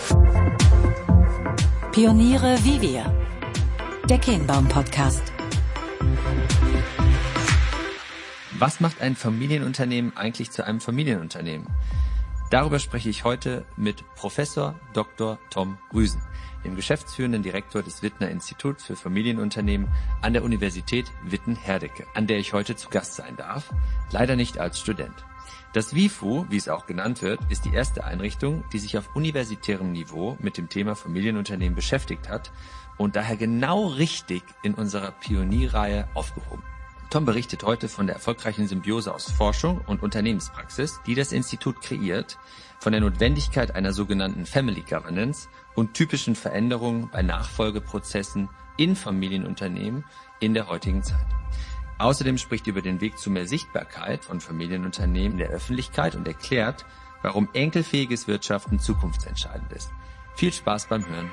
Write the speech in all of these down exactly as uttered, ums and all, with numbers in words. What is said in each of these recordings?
Pioniere wie wir. Der Kehnbaum-Podcast. Was macht ein Familienunternehmen eigentlich zu einem Familienunternehmen? Darüber spreche ich heute mit Professor Doktor Tom Rüsen, dem geschäftsführenden Direktor des Wittner Instituts für Familienunternehmen an der Universität Witten-Herdecke, an der ich heute zu Gast sein darf, leider nicht als Student. Das W I F U, wie es auch genannt wird, ist die erste Einrichtung, die sich auf universitärem Niveau mit dem Thema Familienunternehmen beschäftigt hat und daher genau richtig in unserer Pionierreihe aufgehoben. Tom berichtet heute von der erfolgreichen Symbiose aus Forschung und Unternehmenspraxis, die das Institut kreiert, von der Notwendigkeit einer sogenannten Family Governance und typischen Veränderungen bei Nachfolgeprozessen in Familienunternehmen in der heutigen Zeit. Außerdem spricht er über den Weg zu mehr Sichtbarkeit von Familienunternehmen in der Öffentlichkeit und erklärt, warum enkelfähiges Wirtschaften zukunftsentscheidend ist. Viel Spaß beim Hören.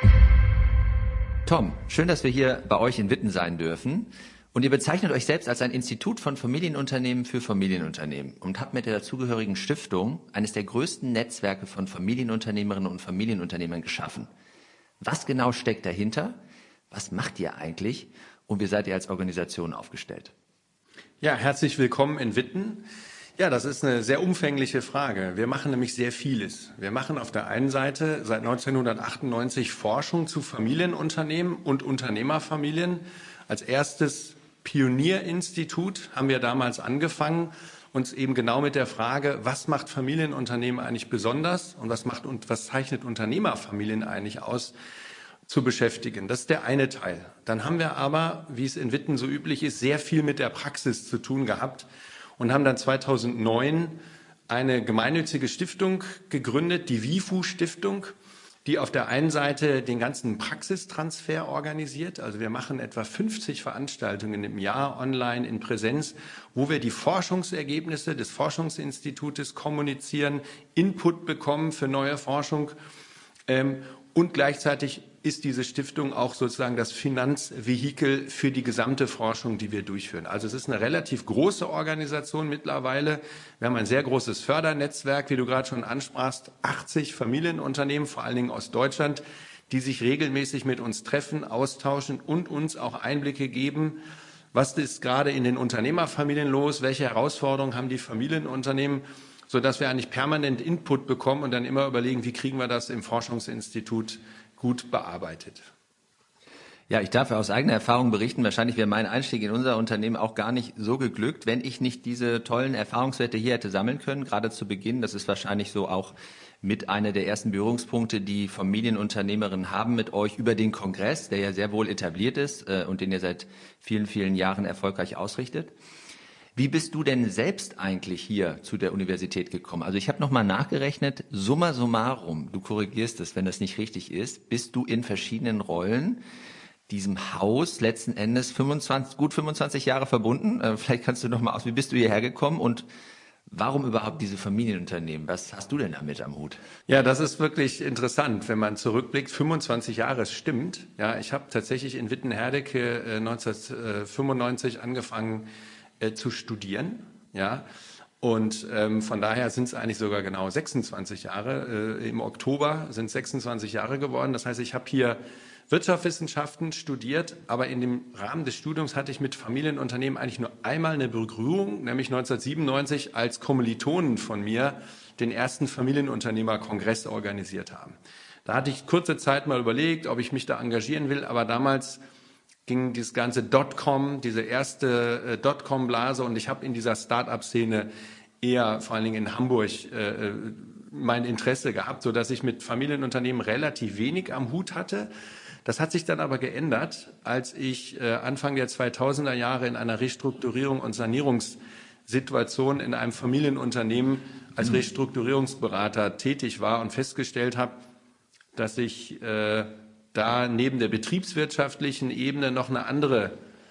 Tom, schön, dass wir hier bei euch in Witten sein dürfen. Und ihr bezeichnet euch selbst als ein Institut von Familienunternehmen für Familienunternehmen und habt mit der dazugehörigen Stiftung eines der größten Netzwerke von Familienunternehmerinnen und Familienunternehmern geschaffen. Was genau steckt dahinter? Was macht ihr eigentlich? Und wie seid ihr als Organisation aufgestellt? Ja, herzlich willkommen in Witten. Ja, das ist eine sehr umfängliche Frage. Wir machen nämlich sehr vieles. Wir machen auf der einen Seite seit neunzehnhundertachtundneunzig Forschung zu Familienunternehmen und Unternehmerfamilien. Als erstes Pionierinstitut haben wir damals angefangen, uns eben genau mit der Frage, was macht Familienunternehmen eigentlich besonders und was macht und was zeichnet Unternehmerfamilien eigentlich aus, zu beschäftigen. Das ist der eine Teil. Dann haben wir aber, wie es in Witten so üblich ist, sehr viel mit der Praxis zu tun gehabt und haben dann zweitausendneun eine gemeinnützige Stiftung gegründet, die W I F U-Stiftung, die auf der einen Seite den ganzen Praxistransfer organisiert. Also wir machen etwa fünfzig Veranstaltungen im Jahr online in Präsenz, wo wir die Forschungsergebnisse des Forschungsinstitutes kommunizieren, Input bekommen für neue Forschung ähm, und gleichzeitig ist diese Stiftung auch sozusagen das Finanzvehikel für die gesamte Forschung, die wir durchführen. Also es ist eine relativ große Organisation mittlerweile. Wir haben ein sehr großes Fördernetzwerk, wie du gerade schon ansprachst, achtzig Familienunternehmen, vor allen Dingen aus Deutschland, die sich regelmäßig mit uns treffen, austauschen und uns auch Einblicke geben, was ist gerade in den Unternehmerfamilien los, welche Herausforderungen haben die Familienunternehmen, sodass wir eigentlich permanent Input bekommen und dann immer überlegen, wie kriegen wir das im Forschungsinstitut gut bearbeitet. Ja, ich darf aus eigener Erfahrung berichten, wahrscheinlich wäre mein Einstieg in unser Unternehmen auch gar nicht so geglückt, wenn ich nicht diese tollen Erfahrungswerte hier hätte sammeln können, gerade zu Beginn. Das ist wahrscheinlich so auch mit einer der ersten Berührungspunkte, die Familienunternehmerinnen haben mit euch über den Kongress, der ja sehr wohl etabliert ist äh, und den ihr seit vielen, vielen Jahren erfolgreich ausrichtet. Wie bist du denn selbst eigentlich hier zu der Universität gekommen? Also ich habe nochmal nachgerechnet, summa summarum, du korrigierst es, wenn das nicht richtig ist, bist du in verschiedenen Rollen diesem Haus letzten Endes fünfundzwanzig, gut fünfundzwanzig Jahre verbunden. Äh, vielleicht kannst du nochmal aus, wie bist du hierher gekommen und warum überhaupt diese Familienunternehmen? Was hast du denn damit am Hut? Ja, das ist wirklich interessant, wenn man zurückblickt. fünfundzwanzig Jahre, es stimmt. Ja, ich habe tatsächlich in Witten-Herdecke äh, neunzehnhundertfünfundneunzig angefangen, zu studieren, ja, und ähm, von daher sind es eigentlich sogar genau sechsundzwanzig Jahre. Äh, Im Oktober sind es sechsundzwanzig Jahre geworden. Das heißt, ich habe hier Wirtschaftswissenschaften studiert, aber in dem Rahmen des Studiums hatte ich mit Familienunternehmen eigentlich nur einmal eine Berührung, nämlich neunzehnhundertsiebenundneunzig, als Kommilitonen von mir den ersten Familienunternehmerkongress organisiert haben. Da hatte ich kurze Zeit mal überlegt, ob ich mich da engagieren will, aber damals ging dieses ganze Dotcom, diese erste äh, Dotcom-Blase und ich habe in dieser Start-up-Szene eher, vor allen Dingen in Hamburg, äh, mein Interesse gehabt, sodass ich mit Familienunternehmen relativ wenig am Hut hatte. Das hat sich dann aber geändert, als ich äh, Anfang der zweitausender Jahre in einer Restrukturierung und Sanierungssituation in einem Familienunternehmen als Restrukturierungsberater tätig war und festgestellt habe, dass ich äh, da neben der betriebswirtschaftlichen Ebene noch eine andere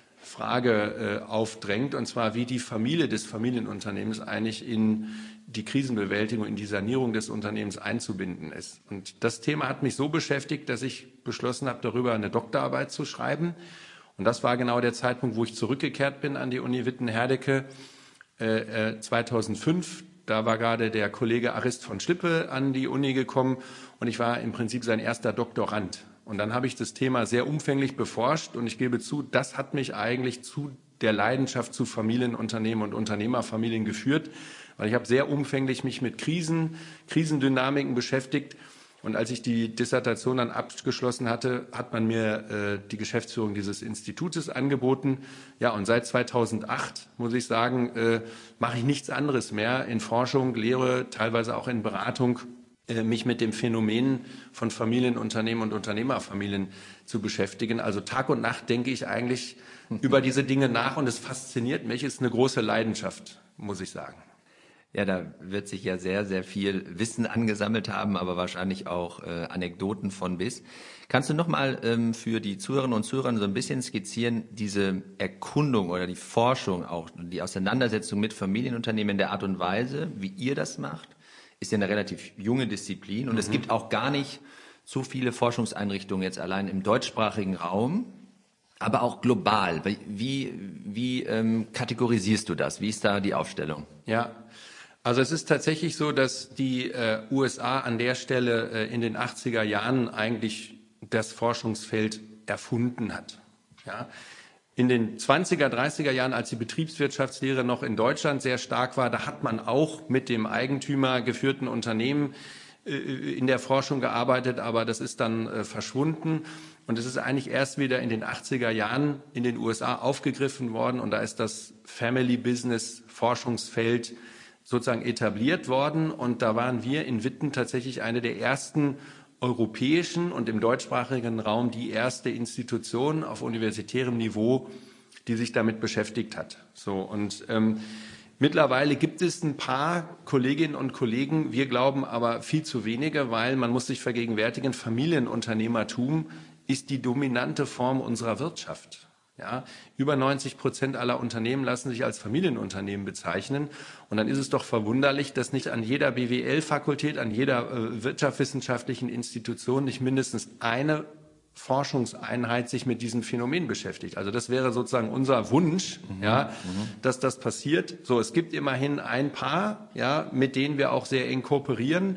Frage äh, aufdrängt, und zwar wie die Familie des Familienunternehmens eigentlich in die Krisenbewältigung, in die Sanierung des Unternehmens einzubinden ist. Und das Thema hat mich so beschäftigt, dass ich beschlossen habe, darüber eine Doktorarbeit zu schreiben. Und das war genau der Zeitpunkt, wo ich zurückgekehrt bin an die Uni Witten-Herdecke äh, äh, zweitausendfünf. Da war gerade der Kollege Arist von Schlippe an die Uni gekommen und ich war im Prinzip sein erster Doktorand. Und dann habe ich das Thema sehr umfänglich beforscht und ich gebe zu, das hat mich eigentlich zu der Leidenschaft zu Familienunternehmen und Unternehmerfamilien geführt, weil ich habe sehr umfänglich mich mit Krisen, Krisendynamiken beschäftigt. Und als ich die Dissertation dann abgeschlossen hatte, hat man mir äh, die Geschäftsführung dieses Institutes angeboten. Ja, und seit zweitausendacht, muss ich sagen, äh, mache ich nichts anderes mehr in Forschung, Lehre, teilweise auch in Beratung, äh, mich mit dem Phänomen von Familienunternehmen und Unternehmerfamilien zu beschäftigen. Also Tag und Nacht denke ich eigentlich über diese Dinge nach und es fasziniert mich. Es ist eine große Leidenschaft, muss ich sagen. Ja, da wird sich ja sehr, sehr viel Wissen angesammelt haben, aber wahrscheinlich auch äh, Anekdoten von bis. Kannst du nochmal ähm, für die Zuhörerinnen und Zuhörer so ein bisschen skizzieren, diese Erkundung oder die Forschung, auch die Auseinandersetzung mit Familienunternehmen in der Art und Weise, wie ihr das macht, ist ja eine relativ junge Disziplin und mhm. es gibt auch gar nicht so viele Forschungseinrichtungen jetzt allein im deutschsprachigen Raum, aber auch global. Wie, wie ähm, kategorisierst du das? Wie ist da die Aufstellung? Ja, also es ist tatsächlich so, dass die äh, U S A an der Stelle äh, in den achtziger Jahren eigentlich das Forschungsfeld erfunden hat. Ja. In den zwanziger, dreißiger Jahren, als die Betriebswirtschaftslehre noch in Deutschland sehr stark war, da hat man auch mit dem eigentümergeführten Unternehmen äh, in der Forschung gearbeitet, aber das ist dann äh, verschwunden. Und es ist eigentlich erst wieder in den achtziger Jahren in den U S A aufgegriffen worden und da ist das Family Business Forschungsfeld sozusagen etabliert worden und da waren wir in Witten tatsächlich eine der ersten europäischen und im deutschsprachigen Raum die erste Institution auf universitärem Niveau, die sich damit beschäftigt hat. So und ähm, mittlerweile gibt es ein paar Kolleginnen und Kollegen, wir glauben aber viel zu wenige, weil man muss sich vergegenwärtigen, Familienunternehmertum ist die dominante Form unserer Wirtschaft. Ja, über neunzig Prozent aller Unternehmen lassen sich als Familienunternehmen bezeichnen. Und dann ist es doch verwunderlich, dass nicht an jeder B W L-Fakultät, an jeder äh, wirtschaftswissenschaftlichen Institution nicht mindestens eine Forschungseinheit sich mit diesem Phänomen beschäftigt. Also das wäre sozusagen unser Wunsch, mhm, ja, mhm. dass das passiert. So, es gibt immerhin ein paar, ja, mit denen wir auch sehr eng kooperieren.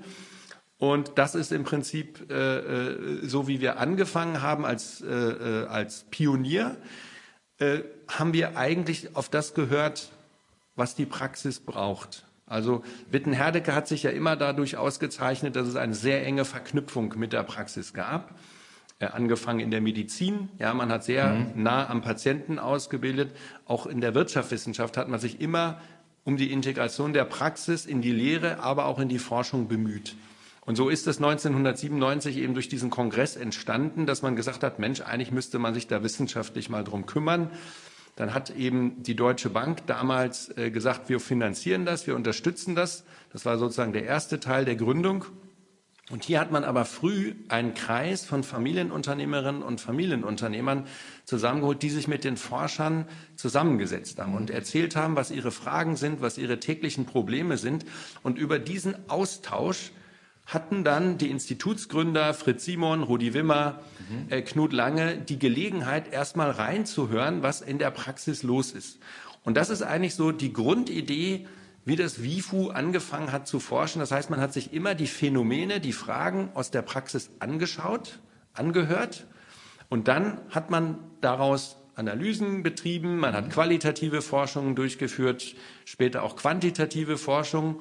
Und das ist im Prinzip äh, so, wie wir angefangen haben als, äh, als Pionier, äh, haben wir eigentlich auf das gehört, was die Praxis braucht. Also Witten-Herdecke hat sich ja immer dadurch ausgezeichnet, dass es eine sehr enge Verknüpfung mit der Praxis gab. Äh, angefangen in der Medizin, ja, man hat sehr mhm. nah am Patienten ausgebildet. Auch in der Wirtschaftswissenschaft hat man sich immer um die Integration der Praxis in die Lehre, aber auch in die Forschung bemüht. Und so ist es neunzehnhundertsiebenundneunzig eben durch diesen Kongress entstanden, dass man gesagt hat, Mensch, eigentlich müsste man sich da wissenschaftlich mal drum kümmern. Dann hat eben die Deutsche Bank damals äh, gesagt, wir finanzieren das, wir unterstützen das. Das war sozusagen der erste Teil der Gründung. Und hier hat man aber früh einen Kreis von Familienunternehmerinnen und Familienunternehmern zusammengeholt, die sich mit den Forschern zusammengesetzt haben und erzählt haben, was ihre Fragen sind, was ihre täglichen Probleme sind. Und über diesen Austausch hatten dann die Institutsgründer Fritz Simon, Rudi Wimmer, mhm. äh, Knut Lange die Gelegenheit, erstmal reinzuhören, was in der Praxis los ist. Und das ist eigentlich so die Grundidee, wie das W I F U angefangen hat zu forschen. Das heißt, man hat sich immer die Phänomene, die Fragen aus der Praxis angeschaut, angehört und dann hat man daraus Analysen betrieben, man hat qualitative Forschungen durchgeführt, später auch quantitative Forschung,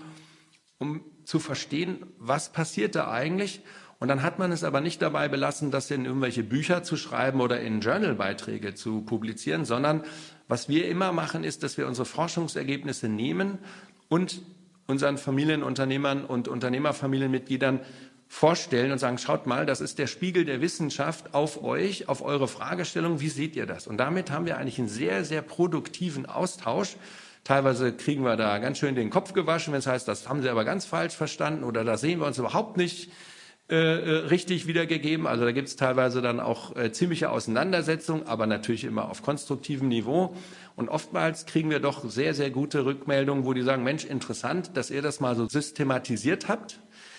um zu verstehen, was passiert da eigentlich. Und dann hat man es aber nicht dabei belassen, das in irgendwelche Bücher zu schreiben oder in Journalbeiträge zu publizieren, sondern was wir immer machen, ist, dass wir unsere Forschungsergebnisse nehmen und unseren Familienunternehmern und Unternehmerfamilienmitgliedern vorstellen und sagen, schaut mal, das ist der Spiegel der Wissenschaft auf euch, auf eure Fragestellung, wie seht ihr das? Und damit haben wir eigentlich einen sehr, sehr produktiven Austausch. Teilweise kriegen wir da ganz schön den Kopf gewaschen, wenn es heißt, das haben sie aber ganz falsch verstanden oder da sehen wir uns überhaupt nicht äh, richtig wiedergegeben. Also da gibt es teilweise dann auch äh, ziemliche Auseinandersetzungen, aber natürlich immer auf konstruktivem Niveau. Und oftmals kriegen wir doch sehr, sehr gute Rückmeldungen, wo die sagen, Mensch, interessant, dass ihr das mal so systematisiert habt.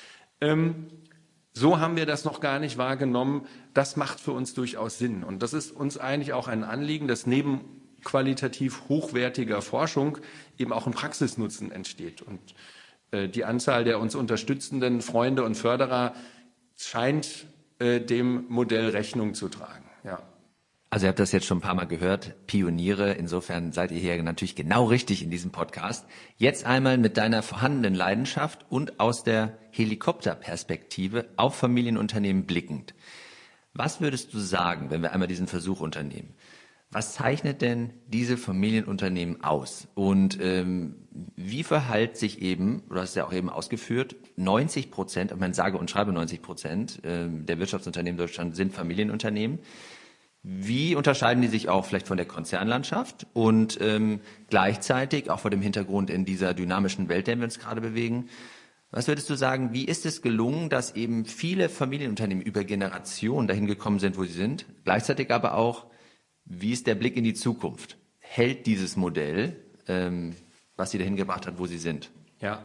Ähm, so haben wir das noch gar nicht wahrgenommen. Das macht für uns durchaus Sinn. Und das ist uns eigentlich auch ein Anliegen, dass neben qualitativ hochwertiger Forschung eben auch ein Praxisnutzen entsteht. Und Äh, die Anzahl der uns unterstützenden Freunde und Förderer scheint äh, dem Modell Rechnung zu tragen. Ja. Also ihr habt das jetzt schon ein paar Mal gehört, Pioniere, insofern seid ihr hier natürlich genau richtig in diesem Podcast. Jetzt einmal mit deiner vorhandenen Leidenschaft und aus der Helikopterperspektive auf Familienunternehmen blickend. Was würdest du sagen, wenn wir einmal diesen Versuch unternehmen? Was zeichnet denn diese Familienunternehmen aus? Und ähm, wie verhält sich eben, du hast es ja auch eben ausgeführt, neunzig Prozent, ich meine sage und schreibe neunzig Prozent äh, der Wirtschaftsunternehmen in Deutschland sind Familienunternehmen. Wie unterscheiden die sich auch vielleicht von der Konzernlandschaft und ähm, gleichzeitig auch vor dem Hintergrund in dieser dynamischen Welt, in der wir uns gerade bewegen? Was würdest du sagen, wie ist es gelungen, dass eben viele Familienunternehmen über Generationen dahin gekommen sind, wo sie sind? Gleichzeitig aber auch, wie ist der Blick in die Zukunft? Hält dieses Modell, ähm, was sie dahin gebracht hat, wo sie sind? Ja.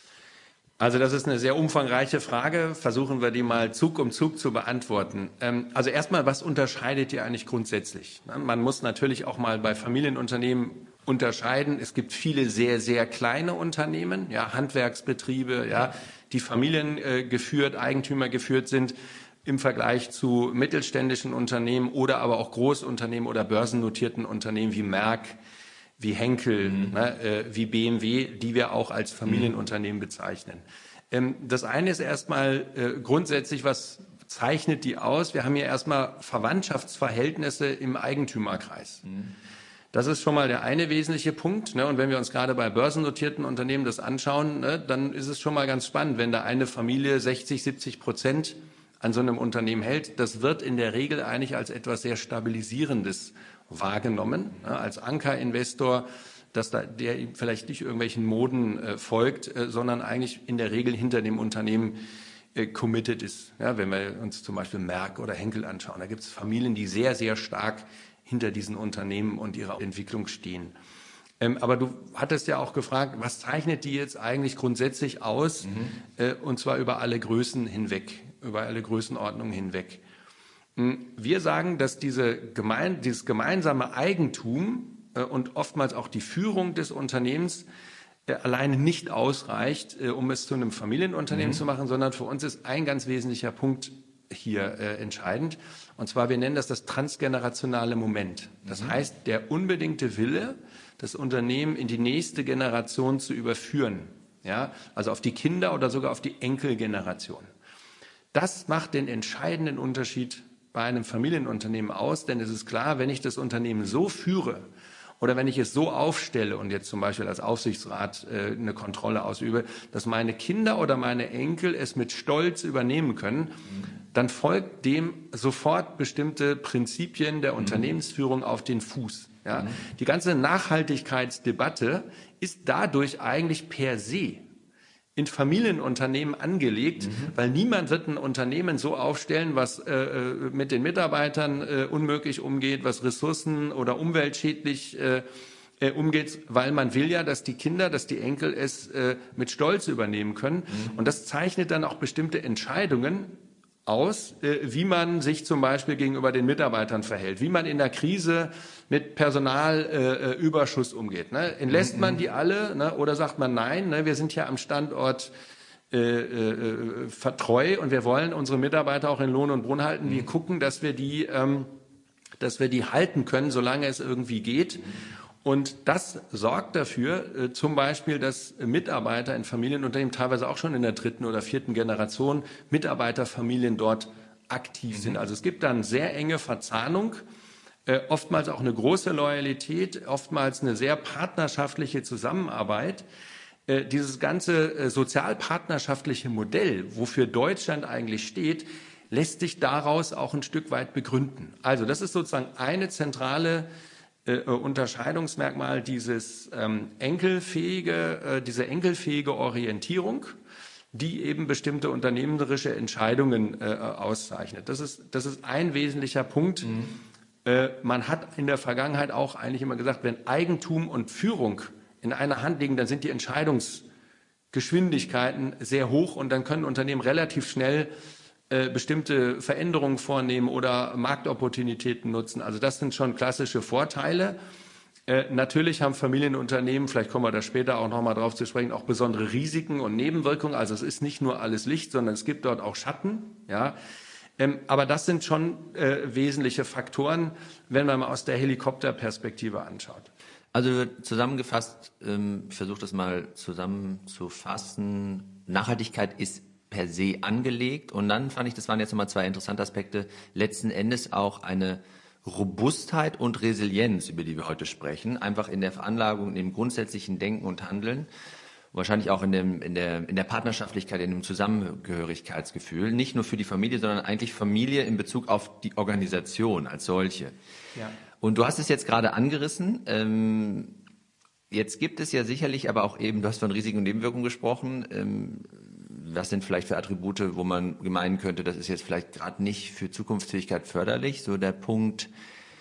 Also das ist eine sehr umfangreiche Frage. Versuchen wir die mal Zug um Zug zu beantworten. Also erstmal, was unterscheidet die eigentlich grundsätzlich? Man muss natürlich auch mal bei Familienunternehmen unterscheiden. Es gibt viele sehr, sehr kleine Unternehmen, ja, Handwerksbetriebe, ja, die familiengeführt, eigentümergeführt sind im Vergleich zu mittelständischen Unternehmen oder aber auch Großunternehmen oder börsennotierten Unternehmen wie Merck, wie Henkel, mhm. ne, äh, wie B M W, die wir auch als Familienunternehmen bezeichnen. Ähm, das eine ist erstmal äh, grundsätzlich, was zeichnet die aus? Wir haben hier erstmal Verwandtschaftsverhältnisse im Eigentümerkreis. Mhm. Das ist schon mal der eine wesentliche Punkt. Ne? Und wenn wir uns gerade bei börsennotierten Unternehmen das anschauen, ne, dann ist es schon mal ganz spannend, wenn da eine Familie sechzig, siebzig Prozent an so einem Unternehmen hält. Das wird in der Regel eigentlich als etwas sehr Stabilisierendes wahrgenommen, ja, als Ankerinvestor, dass da der vielleicht nicht irgendwelchen Moden äh, folgt, äh, sondern eigentlich in der Regel hinter dem Unternehmen äh, committed ist. Ja, wenn wir uns zum Beispiel Merck oder Henkel anschauen, da gibt es Familien, die sehr, sehr stark hinter diesen Unternehmen und ihrer Entwicklung stehen. Ähm, aber du hattest ja auch gefragt, was zeichnet die jetzt eigentlich grundsätzlich aus, mhm. äh, und zwar über alle Größen hinweg, über alle Größenordnungen hinweg. Wir sagen, dass diese gemein, dieses gemeinsame Eigentum äh, und oftmals auch die Führung des Unternehmens äh, alleine nicht ausreicht, äh, um es zu einem Familienunternehmen mhm. zu machen, sondern für uns ist ein ganz wesentlicher Punkt hier äh, entscheidend. Und zwar, wir nennen das das transgenerationale Moment. Das mhm. heißt, der unbedingte Wille, das Unternehmen in die nächste Generation zu überführen. Ja? Also auf die Kinder oder sogar auf die Enkelgeneration. Das macht den entscheidenden Unterschied bei einem Familienunternehmen aus, denn es ist klar, wenn ich das Unternehmen so führe oder wenn ich es so aufstelle und jetzt zum Beispiel als Aufsichtsrat äh, eine Kontrolle ausübe, dass meine Kinder oder meine Enkel es mit Stolz übernehmen können, mhm. dann folgt dem sofort bestimmte Prinzipien der mhm. Unternehmensführung auf den Fuß. Ja? Mhm. Die ganze Nachhaltigkeitsdebatte ist dadurch eigentlich per se in Familienunternehmen angelegt, mhm. weil niemand wird ein Unternehmen so aufstellen, was äh, mit den Mitarbeitern äh, unmöglich umgeht, was ressourcen- oder umweltschädlich äh, äh, umgeht, weil man will ja, dass die Kinder, dass die Enkel es äh, mit Stolz übernehmen können. Mhm. Und das zeichnet dann auch bestimmte Entscheidungen aus, äh, wie man sich zum Beispiel gegenüber den Mitarbeitern verhält, wie man in der Krise mit Personalüberschuss äh, umgeht. Ne? Entlässt mhm. man die alle, ne? Oder sagt man nein, ne? Wir sind ja am Standort äh, äh, vertreu und wir wollen unsere Mitarbeiter auch in Lohn und Brot halten. Mhm. Wir gucken, dass wir die, ähm, dass wir die halten können, solange es irgendwie geht. Mhm. Und das sorgt dafür, äh, zum Beispiel, dass Mitarbeiter in Familienunternehmen, teilweise auch schon in der dritten oder vierten Generation, Mitarbeiterfamilien dort aktiv mhm. sind. Also es gibt dann sehr enge Verzahnung, äh, oftmals auch eine große Loyalität, oftmals eine sehr partnerschaftliche Zusammenarbeit. Äh, dieses ganze äh, sozialpartnerschaftliche Modell, wofür Deutschland eigentlich steht, lässt sich daraus auch ein Stück weit begründen. Also das ist sozusagen eine zentrale Äh, Unterscheidungsmerkmal, dieses ähm, enkelfähige, äh, diese enkelfähige Orientierung, die eben bestimmte unternehmerische Entscheidungen äh, auszeichnet. Das ist, das ist ein wesentlicher Punkt. Mhm. Äh, man hat in der Vergangenheit auch eigentlich immer gesagt, wenn Eigentum und Führung in einer Hand liegen, dann sind die Entscheidungsgeschwindigkeiten sehr hoch und dann können Unternehmen relativ schnell bestimmte Veränderungen vornehmen oder Marktopportunitäten nutzen. Also das sind schon klassische Vorteile. Äh, natürlich haben Familienunternehmen, vielleicht kommen wir da später auch nochmal drauf zu sprechen, auch besondere Risiken und Nebenwirkungen. Also es ist nicht nur alles Licht, sondern es gibt dort auch Schatten. Ja. Ähm, aber das sind schon äh, wesentliche Faktoren, wenn man mal aus der Helikopterperspektive anschaut. Also zusammengefasst, ähm, ich versuche das mal zusammenzufassen. Nachhaltigkeit ist per se angelegt und dann fand ich, das waren jetzt nochmal zwei interessante Aspekte, letzten Endes auch eine Robustheit und Resilienz, über die wir heute sprechen, einfach in der Veranlagung, in dem grundsätzlichen Denken und Handeln, wahrscheinlich auch in, dem, in, der, in der Partnerschaftlichkeit, in dem Zusammengehörigkeitsgefühl, nicht nur für die Familie, sondern eigentlich Familie in Bezug auf die Organisation als solche. Ja. Und du hast es jetzt gerade angerissen, ähm, jetzt gibt es ja sicherlich aber auch eben, du hast von Risiken und Nebenwirkungen gesprochen, ähm, was sind vielleicht für Attribute, wo man meinen könnte, das ist jetzt vielleicht gerade nicht für Zukunftsfähigkeit förderlich, so der Punkt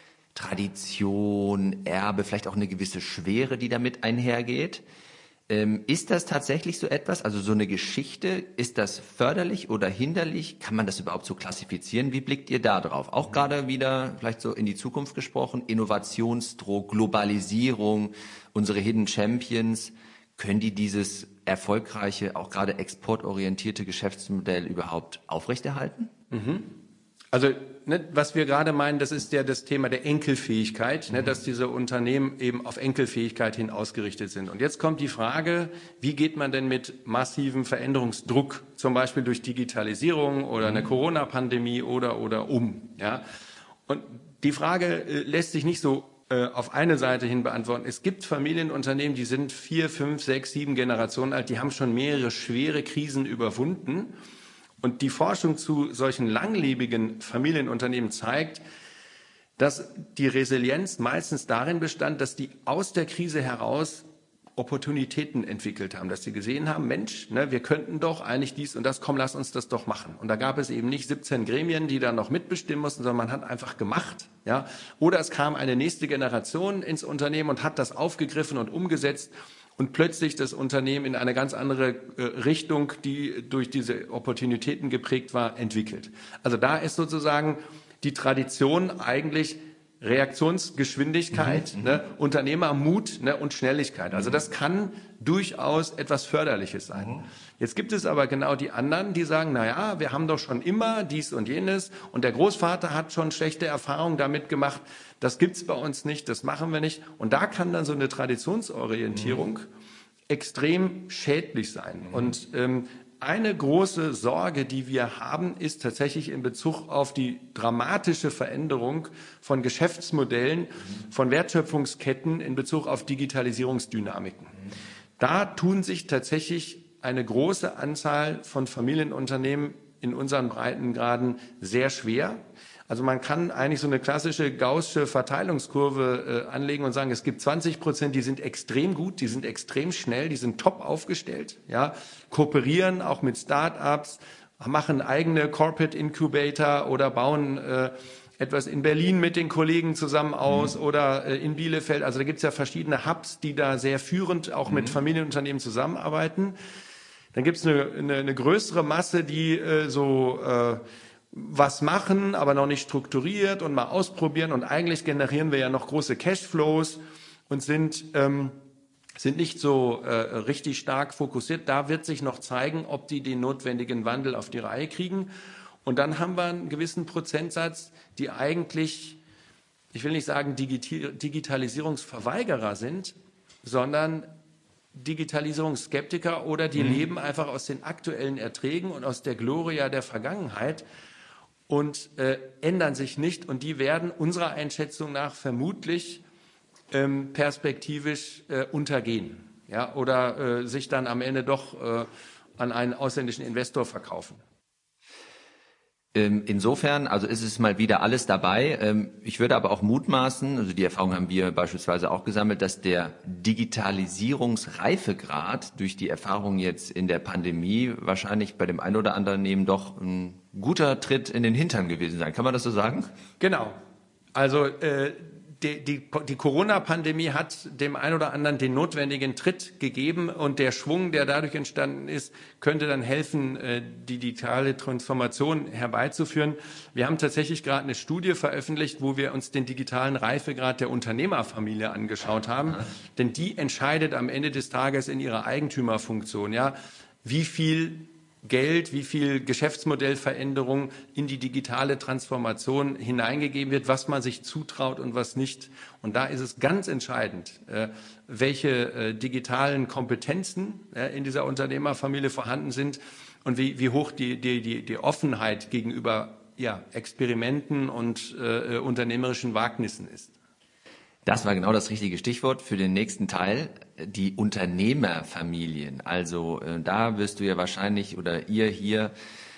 Tradition, Erbe, vielleicht auch eine gewisse Schwere, die damit einhergeht. Ähm, ist das tatsächlich so etwas, also so eine Geschichte, ist das förderlich oder hinderlich? Kann man das überhaupt so klassifizieren? Wie blickt ihr da drauf? Auch gerade wieder vielleicht so in die Zukunft gesprochen, Innovationsdruck, Globalisierung, unsere Hidden Champions, können die dieses erfolgreiche, auch gerade exportorientierte Geschäftsmodell überhaupt aufrechterhalten? Mhm. Also ne, was wir gerade meinen, das ist ja das Thema der Enkelfähigkeit, mhm. ne, dass diese Unternehmen eben auf Enkelfähigkeit hin ausgerichtet sind. Und jetzt kommt die Frage, wie geht man denn mit massivem Veränderungsdruck, zum Beispiel durch Digitalisierung oder mhm. eine Corona-Pandemie oder oder um? Ja? Und die Frage äh, lässt sich nicht so auf eine Seite hin beantworten. Es gibt Familienunternehmen, die sind vier, fünf, sechs, sieben Generationen alt, die haben schon mehrere schwere Krisen überwunden. Und die Forschung zu solchen langlebigen Familienunternehmen zeigt, dass die Resilienz meistens darin bestand, dass die aus der Krise heraus Opportunitäten entwickelt haben, dass sie gesehen haben, Mensch, ne, wir könnten doch eigentlich dies und das, komm, lass uns das doch machen. Und da gab es eben nicht siebzehn Gremien, die da noch mitbestimmen mussten, sondern man hat einfach gemacht. Ja. Oder es kam eine nächste Generation ins Unternehmen und hat das aufgegriffen und umgesetzt und plötzlich das Unternehmen in eine ganz andere äh, Richtung, die durch diese Opportunitäten geprägt war, entwickelt. Also da ist sozusagen die Tradition eigentlich Reaktionsgeschwindigkeit, mhm, ne, Unternehmermut, ne, und Schnelligkeit. Also das kann durchaus etwas Förderliches sein. Mhm. Jetzt gibt es aber genau die anderen, die sagen, na ja, wir haben doch schon immer dies und jenes und der Großvater hat schon schlechte Erfahrungen damit gemacht. Das gibt's bei uns nicht, das machen wir nicht. Und da kann dann so eine Traditionsorientierung mhm. extrem schädlich sein. Mhm. Und ähm, eine große Sorge, die wir haben, ist tatsächlich in Bezug auf die dramatische Veränderung von Geschäftsmodellen, von Wertschöpfungsketten in Bezug auf Digitalisierungsdynamiken. Da tun sich tatsächlich eine große Anzahl von Familienunternehmen in unseren Breitengraden sehr schwer. Also man kann eigentlich so eine klassische gaußsche Verteilungskurve äh, anlegen und sagen, es gibt zwanzig Prozent, die sind extrem gut, die sind extrem schnell, die sind top aufgestellt, ja, kooperieren auch mit Start-ups, machen eigene Corporate Incubator oder bauen äh, etwas in Berlin mit den Kollegen zusammen aus mhm. oder äh, in Bielefeld. Also da gibt es ja verschiedene Hubs, die da sehr führend auch mhm. mit Familienunternehmen zusammenarbeiten. Dann gibt es eine, eine, eine größere Masse, die äh, so äh, was machen, aber noch nicht strukturiert und mal ausprobieren. Und eigentlich generieren wir ja noch große Cashflows und sind, ähm, sind nicht so äh, richtig stark fokussiert. Da wird sich noch zeigen, ob die den notwendigen Wandel auf die Reihe kriegen. Und dann haben wir einen gewissen Prozentsatz, die eigentlich, ich will nicht sagen Digiti- Digitalisierungsverweigerer sind, sondern Digitalisierungsskeptiker oder die mhm. leben einfach aus den aktuellen Erträgen und aus der Gloria der Vergangenheit und äh, ändern sich nicht. Und die werden unserer Einschätzung nach vermutlich ähm, perspektivisch äh, untergehen, ja, oder äh, sich dann am Ende doch äh, an einen ausländischen Investor verkaufen. Insofern, also ist es mal wieder alles dabei. Ich würde aber auch mutmaßen, also die Erfahrung haben wir beispielsweise auch gesammelt, dass der Digitalisierungsreifegrad durch die Erfahrung jetzt in der Pandemie wahrscheinlich bei dem einen oder anderen Unternehmen doch ein guter Tritt in den Hintern gewesen sein. Kann man das so sagen? Genau. Also äh, Die, die, die Corona-Pandemie hat dem einen oder anderen den notwendigen Tritt gegeben und der Schwung, der dadurch entstanden ist, könnte dann helfen, die digitale Transformation herbeizuführen. Wir haben tatsächlich gerade eine Studie veröffentlicht, wo wir uns den digitalen Reifegrad der Unternehmerfamilie angeschaut haben, ja. Denn die entscheidet am Ende des Tages in ihrer Eigentümerfunktion, ja, wie viel Geld, wie viel Geschäftsmodellveränderung in die digitale Transformation hineingegeben wird, was man sich zutraut und was nicht. Und da ist es ganz entscheidend, äh, welche äh, digitalen Kompetenzen äh, in dieser Unternehmerfamilie vorhanden sind und wie, wie hoch die, die, die, die Offenheit gegenüber ja, Experimenten und äh, unternehmerischen Wagnissen ist. Das war genau das richtige Stichwort für den nächsten Teil, die Unternehmerfamilien. Also äh, da wirst du ja wahrscheinlich oder ihr hier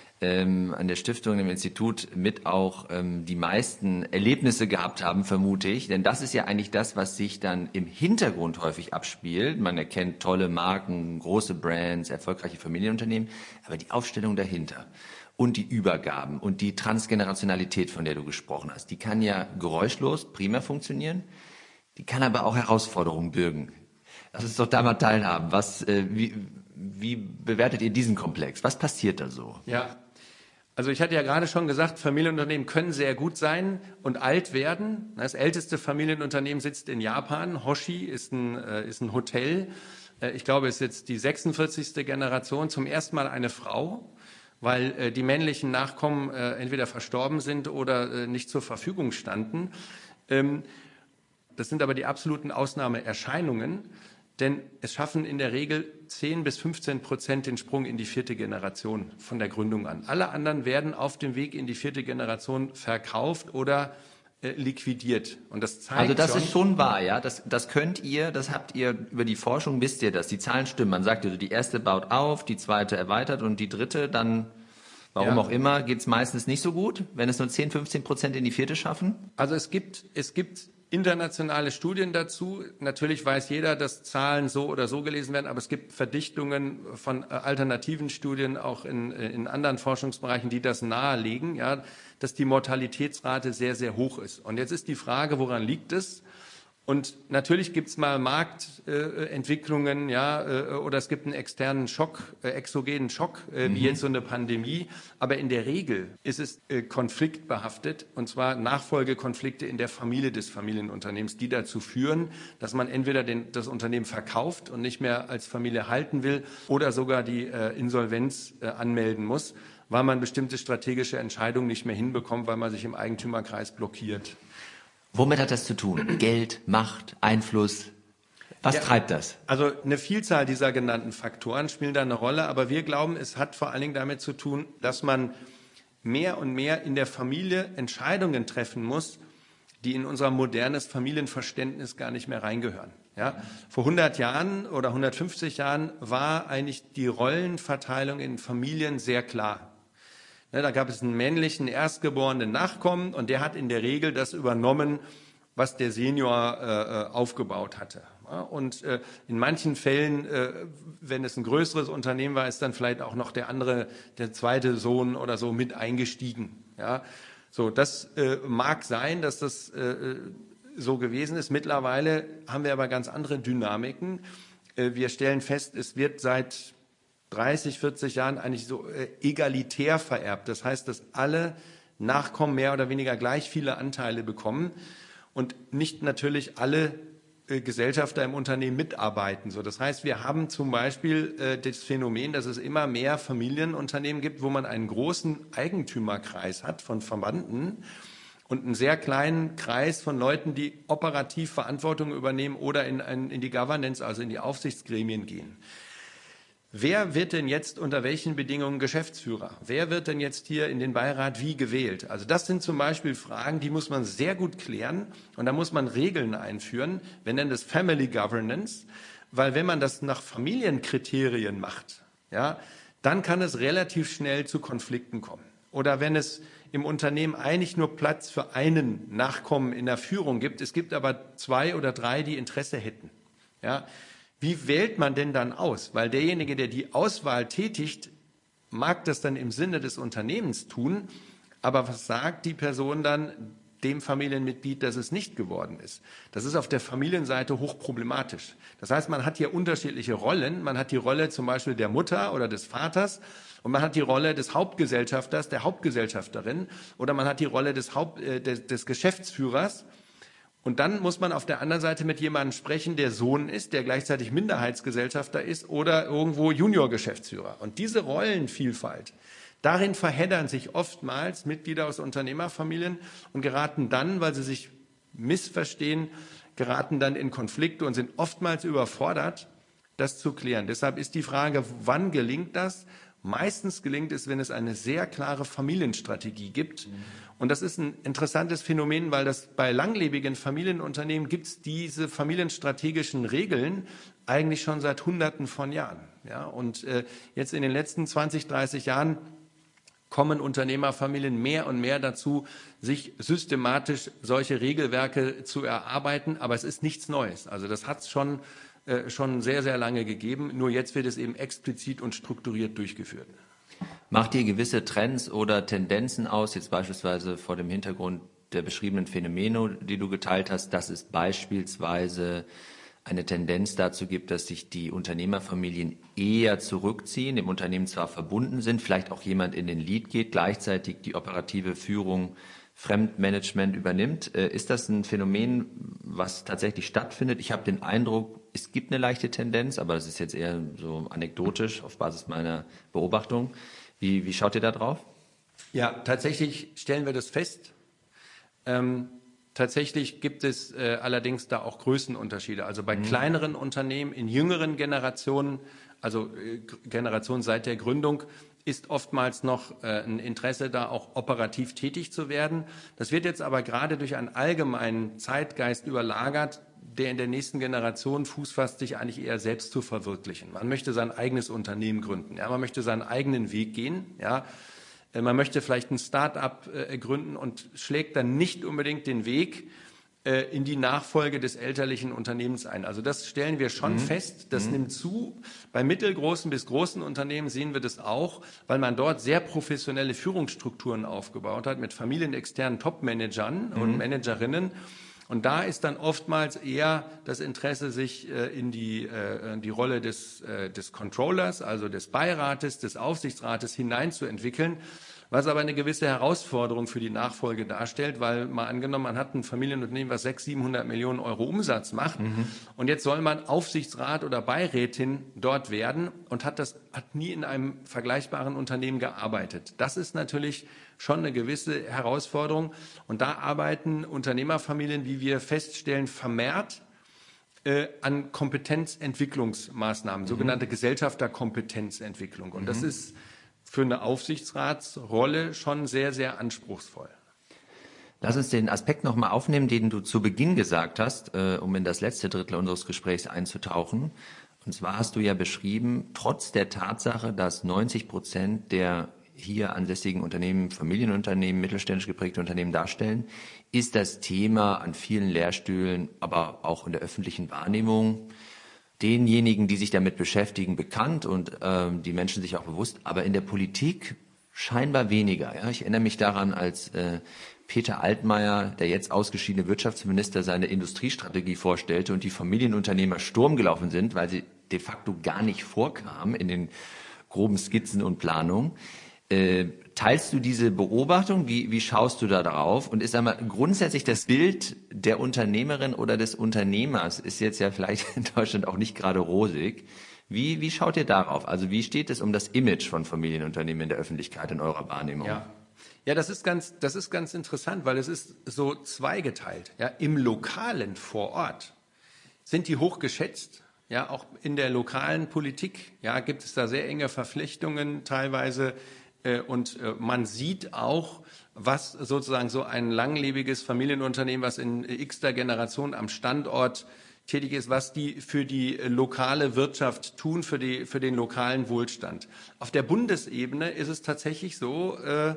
ähm, an der Stiftung, im Institut mit auch ähm, die meisten Erlebnisse gehabt haben, vermute ich. Denn das ist ja eigentlich das, was sich dann im Hintergrund häufig abspielt. Man erkennt tolle Marken, große Brands, erfolgreiche Familienunternehmen, aber die Aufstellung dahinter und die Übergaben und die Transgenerationalität, von der du gesprochen hast, die kann ja geräuschlos prima funktionieren. Die kann aber auch Herausforderungen bürgen. Lass uns doch da mal teilhaben. Was, äh, wie, wie bewertet ihr diesen Komplex? Was passiert da so? Ja, also ich hatte ja gerade schon gesagt, Familienunternehmen können sehr gut sein und alt werden. Das älteste Familienunternehmen sitzt in Japan. Hoshi ist ein, äh, ist ein Hotel. Äh, ich glaube, es ist jetzt die sechsundvierzigste Generation. Zum ersten Mal eine Frau, weil äh, die männlichen Nachkommen äh, entweder verstorben sind oder äh, nicht zur Verfügung standen. Ähm, Das sind aber die absoluten Ausnahmeerscheinungen, denn es schaffen in der Regel zehn bis fünfzehn Prozent den Sprung in die vierte Generation von der Gründung an. Alle anderen werden auf dem Weg in die vierte Generation verkauft oder äh, liquidiert. Und das zeigt also das schon, ist schon wahr, ja. Das, das könnt ihr, das habt ihr über die Forschung, wisst ihr das. Die Zahlen stimmen. Man sagt also, die erste baut auf, die zweite erweitert und die dritte dann, warum ja. auch immer, geht es meistens nicht so gut, wenn es nur zehn, fünfzehn Prozent in die vierte schaffen? Also es gibt, es gibt internationale Studien dazu. Natürlich weiß jeder, dass Zahlen so oder so gelesen werden, aber es gibt Verdichtungen von alternativen Studien auch in, in anderen Forschungsbereichen, die das nahelegen, ja, dass die Mortalitätsrate sehr, sehr hoch ist. Und jetzt ist die Frage, woran liegt es? Und natürlich gibt es mal Marktentwicklungen, äh, ja, äh, oder es gibt einen externen Schock, äh, exogenen Schock, äh, mhm. wie jetzt so eine Pandemie. Aber in der Regel ist es äh, konfliktbehaftet, und zwar Nachfolgekonflikte in der Familie des Familienunternehmens, die dazu führen, dass man entweder den, das Unternehmen verkauft und nicht mehr als Familie halten will oder sogar die äh, Insolvenz äh, anmelden muss, weil man bestimmte strategische Entscheidungen nicht mehr hinbekommt, weil man sich im Eigentümerkreis blockiert. Womit hat das zu tun? Geld, Macht, Einfluss? Was ja, treibt das? Also eine Vielzahl dieser genannten Faktoren spielen da eine Rolle, aber wir glauben, es hat vor allen Dingen damit zu tun, dass man mehr und mehr in der Familie Entscheidungen treffen muss, die in unser modernes Familienverständnis gar nicht mehr reingehören. Ja? Vor hundert Jahren oder hundertfünfzig Jahren war eigentlich die Rollenverteilung in Familien sehr klar. Da gab es einen männlichen, erstgeborenen Nachkommen und der hat in der Regel das übernommen, was der Senior äh, aufgebaut hatte. Und äh, in manchen Fällen, äh, wenn es ein größeres Unternehmen war, ist dann vielleicht auch noch der andere, der zweite Sohn oder so mit eingestiegen. Ja, so, das äh, mag sein, dass das äh, so gewesen ist. Mittlerweile haben wir aber ganz andere Dynamiken. Äh, wir stellen fest, es wird seit dreißig, vierzig Jahren eigentlich so äh, egalitär vererbt. Das heißt, dass alle Nachkommen mehr oder weniger gleich viele Anteile bekommen und nicht natürlich alle äh, Gesellschafter im Unternehmen mitarbeiten. So, das heißt, wir haben zum Beispiel äh, das Phänomen, dass es immer mehr Familienunternehmen gibt, wo man einen großen Eigentümerkreis hat von Verwandten und einen sehr kleinen Kreis von Leuten, die operativ Verantwortung übernehmen oder in, in die Governance, also in die Aufsichtsgremien gehen. Wer wird denn jetzt unter welchen Bedingungen Geschäftsführer? Wer wird denn jetzt hier in den Beirat wie gewählt? Also das sind zum Beispiel Fragen, die muss man sehr gut klären und da muss man Regeln einführen. Wir nennen das Family Governance, weil wenn man das nach Familienkriterien macht, ja, dann kann es relativ schnell zu Konflikten kommen. Oder wenn es im Unternehmen eigentlich nur Platz für einen Nachkommen in der Führung gibt, es gibt aber zwei oder drei, die Interesse hätten, ja. Wie wählt man denn dann aus? Weil derjenige, der die Auswahl tätigt, mag das dann im Sinne des Unternehmens tun, aber was sagt die Person dann, dem Familienmitglied, das es nicht geworden ist. Das ist auf der Familienseite hochproblematisch. Das heißt, man hat hier unterschiedliche Rollen. Man hat die Rolle zum Beispiel der Mutter oder des Vaters und man hat die Rolle des Hauptgesellschafters, der Hauptgesellschafterin oder man hat die Rolle des, Haupt, äh, des, des Geschäftsführers. Und dann muss man auf der anderen Seite mit jemandem sprechen, der Sohn ist, der gleichzeitig Minderheitsgesellschafter ist oder irgendwo Juniorgeschäftsführer. Und diese Rollenvielfalt, darin verheddern sich oftmals Mitglieder aus Unternehmerfamilien und geraten dann, weil sie sich missverstehen, geraten dann in Konflikte und sind oftmals überfordert, das zu klären. Deshalb ist die Frage, wann gelingt das? Meistens gelingt es, wenn es eine sehr klare Familienstrategie gibt. Und das ist ein interessantes Phänomen, weil das bei langlebigen Familienunternehmen gibt es diese familienstrategischen Regeln eigentlich schon seit Hunderten von Jahren. Ja, und äh, jetzt in den letzten zwanzig, dreißig Jahren kommen Unternehmerfamilien mehr und mehr dazu, sich systematisch solche Regelwerke zu erarbeiten. Aber es ist nichts Neues. Also das hat es schon schon sehr, sehr lange gegeben. Nur jetzt wird es eben explizit und strukturiert durchgeführt. Macht ihr gewisse Trends oder Tendenzen aus, jetzt beispielsweise vor dem Hintergrund der beschriebenen Phänomene, die du geteilt hast, dass es beispielsweise eine Tendenz dazu gibt, dass sich die Unternehmerfamilien eher zurückziehen, im Unternehmen zwar verbunden sind, vielleicht auch jemand in den Lead geht, gleichzeitig die operative Führung Fremdmanagement übernimmt. Ist das ein Phänomen, was tatsächlich stattfindet? Ich habe den Eindruck, es gibt eine leichte Tendenz, aber das ist jetzt eher so anekdotisch auf Basis meiner Beobachtung. Wie, wie schaut ihr da drauf? Ja, tatsächlich stellen wir das fest. Ähm, tatsächlich gibt es äh, allerdings da auch Größenunterschiede. Also bei mhm. kleineren Unternehmen, in jüngeren Generationen, also äh, Generationen seit der Gründung, ist oftmals noch äh, ein Interesse da, auch operativ tätig zu werden. Das wird jetzt aber gerade durch einen allgemeinen Zeitgeist überlagert, der in der nächsten Generation Fuß fasst, sich eigentlich eher selbst zu verwirklichen. Man möchte sein eigenes Unternehmen gründen, ja, man möchte seinen eigenen Weg gehen, ja, äh, man möchte vielleicht ein Start-up äh, gründen und schlägt dann nicht unbedingt den Weg äh, in die Nachfolge des elterlichen Unternehmens ein. Also das stellen wir schon mhm. fest, das mhm. nimmt zu. Bei mittelgroßen bis großen Unternehmen sehen wir das auch, weil man dort sehr professionelle Führungsstrukturen aufgebaut hat mit familienexternen Top-Managern mhm. und Managerinnen. Und da ist dann oftmals eher das Interesse, sich äh, in die, äh, die Rolle des, äh, des Controllers, also des Beirates, des Aufsichtsrates hineinzuentwickeln, was aber eine gewisse Herausforderung für die Nachfolge darstellt, weil mal angenommen, man hat ein Familienunternehmen, was sechshundert, siebenhundert Millionen Euro Umsatz macht mhm. und jetzt soll man Aufsichtsrat oder Beirätin dort werden und hat das hat nie in einem vergleichbaren Unternehmen gearbeitet. Das ist natürlich schon eine gewisse Herausforderung und da arbeiten Unternehmerfamilien, wie wir feststellen, vermehrt äh, an Kompetenzentwicklungsmaßnahmen, mhm. sogenannte Gesellschafterkompetenzentwicklung. Und mhm. das ist für eine Aufsichtsratsrolle schon sehr, sehr anspruchsvoll. Lass uns den Aspekt nochmal aufnehmen, den du zu Beginn gesagt hast, äh, um in das letzte Drittel unseres Gesprächs einzutauchen. Und zwar hast du ja beschrieben, trotz der Tatsache, dass neunzig Prozent der hier ansässigen Unternehmen, Familienunternehmen, mittelständisch geprägte Unternehmen darstellen, ist das Thema an vielen Lehrstühlen, aber auch in der öffentlichen Wahrnehmung denjenigen, die sich damit beschäftigen, bekannt und ähm, die Menschen sich auch bewusst, aber in der Politik scheinbar weniger. Ja? Ich erinnere mich daran, als äh, Peter Altmaier, der jetzt ausgeschiedene Wirtschaftsminister, seine Industriestrategie vorstellte und die Familienunternehmer Sturm gelaufen sind, weil sie de facto gar nicht vorkamen in den groben Skizzen und Planungen. Äh, teilst du diese Beobachtung? Wie, wie schaust du da drauf? Und ist einmal grundsätzlich das Bild der Unternehmerin oder des Unternehmers ist jetzt ja vielleicht in Deutschland auch nicht gerade rosig. Wie, wie schaut ihr darauf? Also wie steht es um das Image von Familienunternehmen in der Öffentlichkeit, in eurer Wahrnehmung? Ja, ja das ist ganz, das ist ganz interessant, weil es ist so zweigeteilt. Ja, im Lokalen vor Ort sind die hochgeschätzt. Ja, auch in der lokalen Politik, ja, gibt es da sehr enge Verflechtungen teilweise. Und man sieht auch, was sozusagen so ein langlebiges Familienunternehmen, was in x-ter Generation am Standort tätig ist, was die für die lokale Wirtschaft tun, für, die, für den lokalen Wohlstand. Auf der Bundesebene ist es tatsächlich so, äh,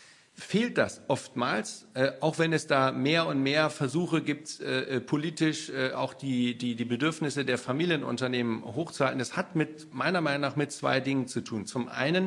fehlt das oftmals, äh, auch wenn es da mehr und mehr Versuche gibt, äh, politisch äh, auch die, die, die Bedürfnisse der Familienunternehmen hochzuhalten. Das hat mit, meiner Meinung nach mit zwei Dingen zu tun. Zum einen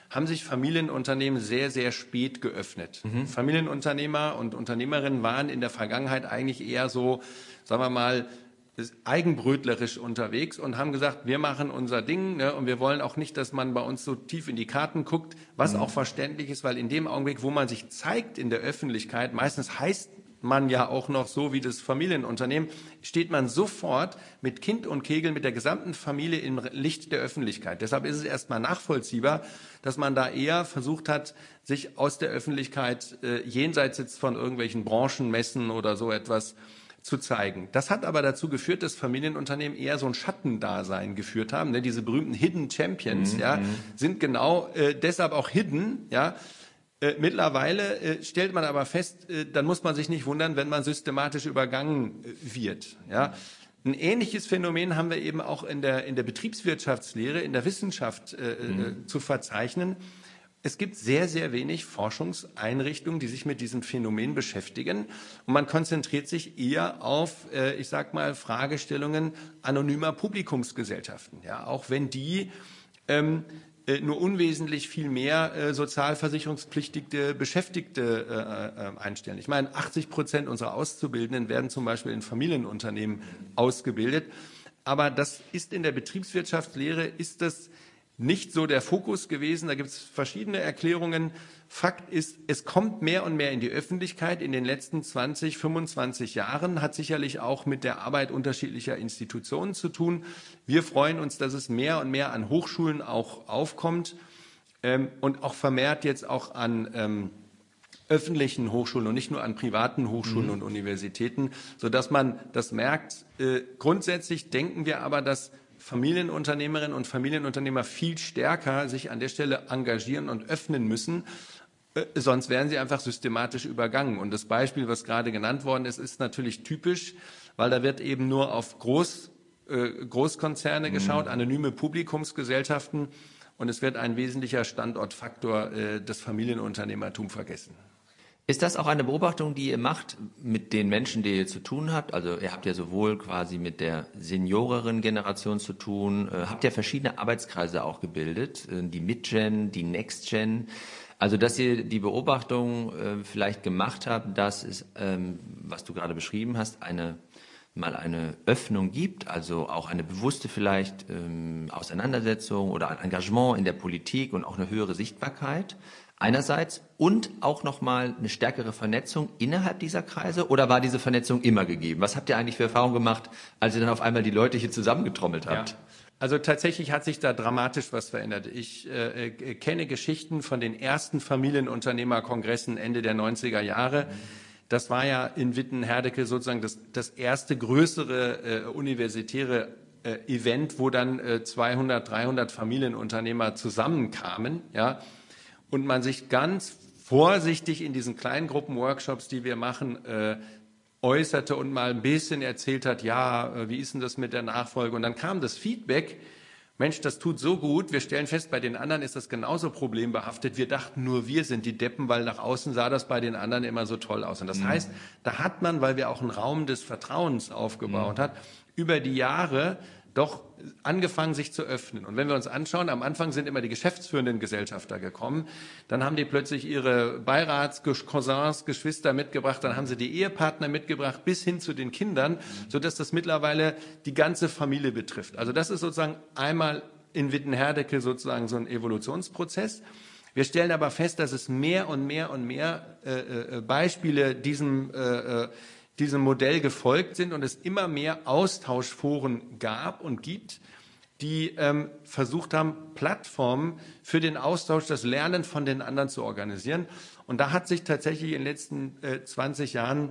haben sich Familienunternehmen sehr, sehr spät geöffnet. Mhm. Familienunternehmer und Unternehmerinnen waren in der Vergangenheit eigentlich eher so, sagen wir mal, eigenbrötlerisch unterwegs und haben gesagt, wir machen unser Ding, ne, und wir wollen auch nicht, dass man bei uns so tief in die Karten guckt, was mhm. auch verständlich ist, weil in dem Augenblick, wo man sich zeigt in der Öffentlichkeit, meistens heißt man ja auch noch so wie das Familienunternehmen, steht man sofort mit Kind und Kegel, mit der gesamten Familie im Licht der Öffentlichkeit. Deshalb ist es erstmal nachvollziehbar, dass man da eher versucht hat, sich aus der Öffentlichkeit äh, jenseits jetzt von irgendwelchen Branchenmessen oder so etwas zu zeigen. Das hat aber dazu geführt, dass Familienunternehmen eher so ein Schattendasein geführt haben. Ne? Diese berühmten Hidden Champions mhm. ja, sind genau äh, deshalb auch hidden. Ja? Äh, mittlerweile äh, stellt man aber fest, äh, dann muss man sich nicht wundern, wenn man systematisch übergangen äh, wird. Ja? Ein ähnliches Phänomen haben wir eben auch in der, in der Betriebswirtschaftslehre, in der Wissenschaft äh, mhm. äh, zu verzeichnen. Es gibt sehr, sehr wenig Forschungseinrichtungen, die sich mit diesem Phänomen beschäftigen. Und man konzentriert sich eher auf, äh, ich sag mal, Fragestellungen anonymer Publikumsgesellschaften. Ja, auch wenn die ähm, äh, nur unwesentlich viel mehr äh, sozialversicherungspflichtige Beschäftigte äh, äh, einstellen. Ich meine, achtzig Prozent unserer Auszubildenden werden zum Beispiel in Familienunternehmen ausgebildet. Aber das ist in der Betriebswirtschaftslehre, ist das nicht so der Fokus gewesen. Da gibt es verschiedene Erklärungen. Fakt ist, es kommt mehr und mehr in die Öffentlichkeit in den letzten zwanzig, fünfundzwanzig Jahren, hat sicherlich auch mit der Arbeit unterschiedlicher Institutionen zu tun. Wir freuen uns, dass es mehr und mehr an Hochschulen auch aufkommt ähm, und auch vermehrt jetzt auch an ähm, öffentlichen Hochschulen und nicht nur an privaten Hochschulen mhm. und Universitäten, sodass man das merkt. Äh, grundsätzlich denken wir aber, dass Familienunternehmerinnen und Familienunternehmer viel stärker sich an der Stelle engagieren und öffnen müssen. Äh, sonst werden sie einfach systematisch übergangen. Und das Beispiel, was gerade genannt worden ist, ist natürlich typisch, weil da wird eben nur auf Groß, äh, Großkonzerne mhm. geschaut, anonyme Publikumsgesellschaften. Und es wird ein wesentlicher Standortfaktor äh, des Familienunternehmertums vergessen. Ist das auch eine Beobachtung, die ihr macht mit den Menschen, die ihr zu tun habt? Also ihr habt ja sowohl quasi mit der Seniorerin-Generation zu tun, äh, habt ja verschiedene Arbeitskreise auch gebildet, äh, die Mid-Gen, die Next-Gen. Also dass ihr die Beobachtung äh, vielleicht gemacht habt, dass es, ähm, was du gerade beschrieben hast, eine mal eine Öffnung gibt, also auch eine bewusste vielleicht ähm, Auseinandersetzung oder ein Engagement in der Politik und auch eine höhere Sichtbarkeit einerseits und auch nochmal eine stärkere Vernetzung innerhalb dieser Kreise, oder war diese Vernetzung immer gegeben? Was habt ihr eigentlich für Erfahrungen gemacht, als ihr dann auf einmal die Leute hier zusammengetrommelt habt? Ja. Also tatsächlich hat sich da dramatisch was verändert. Ich äh, kenne Geschichten von den ersten Familienunternehmerkongressen Ende der neunziger Jahre. Das war ja in Witten-Herdecke sozusagen das, das erste größere äh, universitäre äh, Event, wo dann äh, zweihundert, dreihundert Familienunternehmer zusammenkamen, ja, und man sich ganz vorsichtig in diesen Kleingruppenworkshops, die wir machen, äh, äußerte und mal ein bisschen erzählt hat, ja, äh, wie ist denn das mit der Nachfolge? Und dann kam das Feedback, Mensch, das tut so gut, wir stellen fest, bei den anderen ist das genauso problembehaftet. Wir dachten nur, wir sind die Deppen, weil nach außen sah das bei den anderen immer so toll aus. Und das mhm. heißt, da hat man, weil wir auch einen Raum des Vertrauens aufgebaut mhm. hat, über die Jahre doch angefangen, sich zu öffnen. Und wenn wir uns anschauen, am Anfang sind immer die geschäftsführenden Gesellschafter gekommen, dann haben die plötzlich ihre Beiratscousins, Geschwister mitgebracht, dann haben sie die Ehepartner mitgebracht, bis hin zu den Kindern, sodass das mittlerweile die ganze Familie betrifft. Also das ist sozusagen einmal in Witten-Herdecke sozusagen so ein Evolutionsprozess. Wir stellen aber fest, dass es mehr und mehr und mehr äh, äh, Beispiele diesem äh, diesem Modell gefolgt sind und es immer mehr Austauschforen gab und gibt, die ähm, versucht haben, Plattformen für den Austausch, das Lernen von den anderen zu organisieren. Und da hat sich tatsächlich in den letzten äh, zwanzig Jahren